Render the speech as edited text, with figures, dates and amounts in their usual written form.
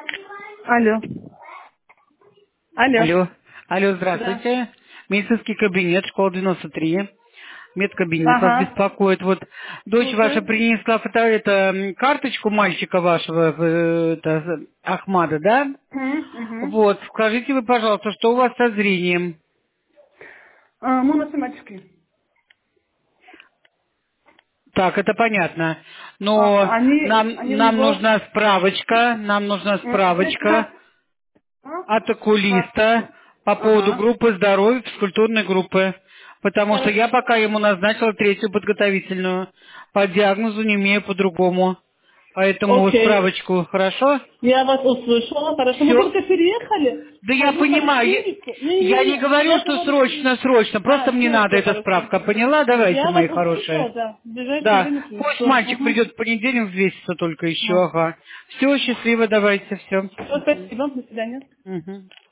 Алло. Алло. Алло. Алло, Да. здравствуйте. Медицинский кабинет, школа 93. Медкабинет вас Ага. беспокоит. Вот дочь ваша Слушаю. принесла карточку мальчика вашего, Ахмада, да? Угу. Вот, скажите вы, пожалуйста, что у вас со зрением? Моносематики. Так, это понятно. Но Они у нам него... нужна справочка, Это... от окулиста Карточку. по поводу Ага. группы здоровья, физкультурной группы. Потому что я Хорошо. пока ему назначила третью подготовительную. По диагнозу не имею по-другому. Поэтому Окей. справочку, хорошо? Я вас услышала. Хорошо. Мы Все. только переехали. Да я Хожу понимаю. поликлинику. Я не Не-не-не. говорю, Я что говорю... срочно. Просто мне надо Все эта хорошо. справка. Поняла? Давайте, Я мои вас хорошие. услышала, да. В ближайшее Да. время Пусть принесу. мальчик Угу. придет в понедельник, взвесится только еще. Ага. Все, счастливо, давайте, все. Все, спасибо. До свидания. Угу.